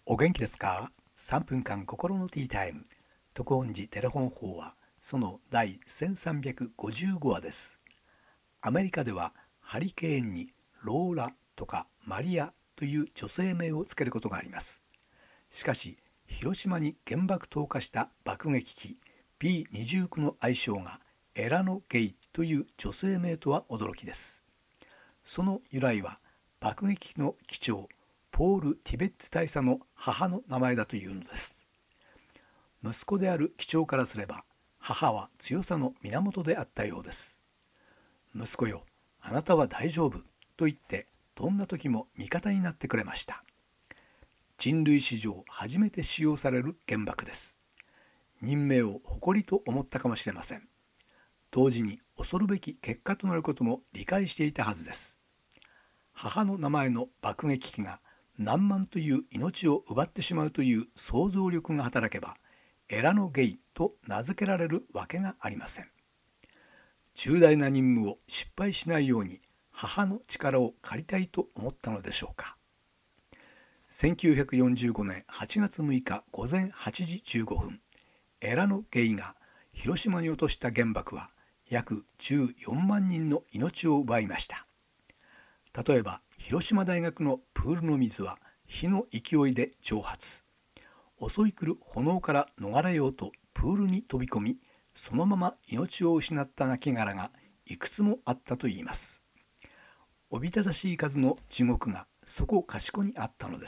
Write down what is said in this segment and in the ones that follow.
お元気ですか？3分間心のティータイム。特音寺テレフォン法はその第1355話です。アメリカではハリケーンにローラとかマリアという女性名をつけることがあります。しかし広島に原爆投下した爆撃機 B29 の愛称がエラノ・ゲイという女性名とは驚きです。その由来は爆撃機の機長ポール・ティベッツ大佐の母の名前だというのです。息子である機長からすれば母は強さの源であったようです。息子よ、あなたは大丈夫と言ってどんな時も味方になってくれました。人類史上初めて使用される原爆です。任命を誇りと思ったかもしれません。同時に恐るべき結果となることも理解していたはずです。母の名前の爆撃機が何万という命を奪ってしまうという想像力が働けばエラノゲイと名付けられるわけがありません。重大な任務を失敗しないように母の力を借りたいと思ったのでしょうか。1945年8月6日午前8時15分、エラノゲイが広島に落とした原爆は約14万人の命を奪いました。例えば広島大学のプールの水は火の勢いで蒸発。襲い来る炎から逃れようとプールに飛び込み、そのまま命を失った亡骸がいくつもあったといいます。おびただしい数の地獄がそこかしこにあったのです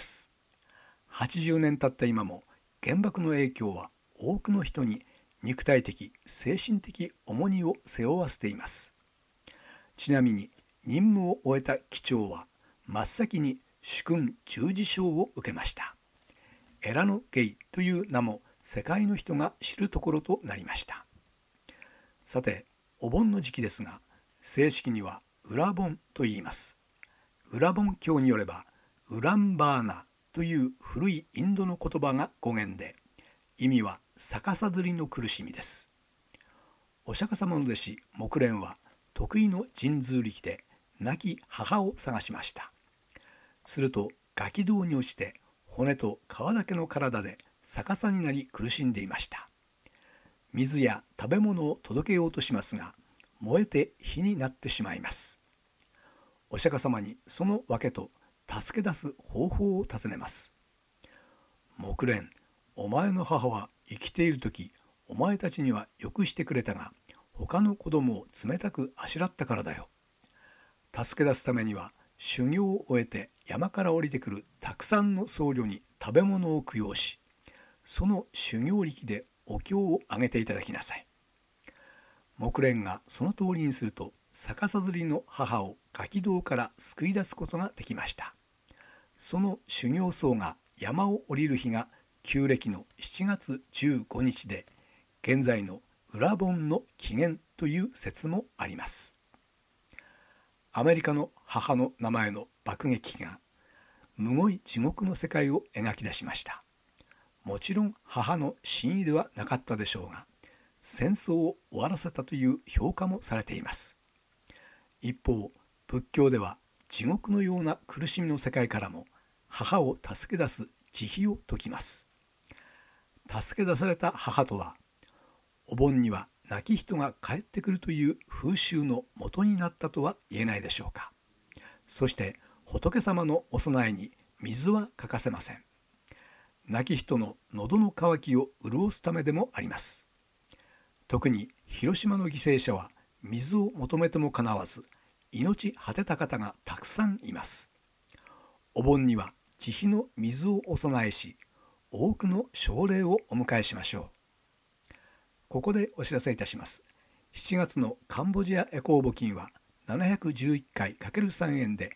。80年経った今も原爆の影響は多くの人に肉体的、精神的重荷を背負わせています。ちなみに任務を終えた機長は真っ先に主勲十字章を受けました。エラノゲイという名も世界の人が知るところとなりました。さて、お盆の時期ですが、正式にはウラ盆と言います。ウラ盆教によれば、ウランバーナという古いインドの言葉が語源で、意味は逆さづりの苦しみです。お釈迦様の弟子木蓮は得意の神通力で亡き母を探しました。すると餓鬼道に落ちて骨と皮だけの体で逆さになり苦しんでいました。水や食べ物を届けようとしますが、燃えて火になってしまいます。お釈迦様にその訳と助け出す方法を尋ねます。木蓮、お前の母は生きている時、お前たちにはよくしてくれたが、他の子供を冷たくあしらったからだよ。助け出すためには修行を終えて山から降りてくるたくさんの僧侶に食べ物を供養し、その修行力でお経をあげていただきなさい。木蓮がその通りにすると、逆さづりの母を餓鬼道から救い出すことができました。その修行僧が山を降りる日が旧暦の7月15日で、現在のウラ盆の起源という説もあります。アメリカの母の名前の爆撃機がむごい地獄の世界を描き出しました。もちろん母の真意ではなかったでしょうが、戦争を終わらせたという評価もされています。一方、仏教では地獄のような苦しみの世界からも母を助け出す慈悲を説きます。助け出された母とは、お盆には亡き人が帰ってくるという風習の元になったとは言えないでしょうか。そして仏様のお供えに水は欠かせません。亡き人の喉の渇きを潤すためでもあります。特に広島の犠牲者は水を求めてもかなわず、命果てた方がたくさんいます。お盆には慈悲の水をお供えし、多くの生霊をお迎えしましょう。ここでお知らせいたします。7月のカンボジアエコー募金は711回 ×3 円で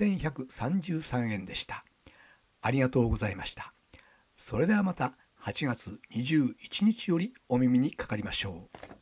2133円でした。ありがとうございました。それではまた8月21日よりお耳にかかりましょう。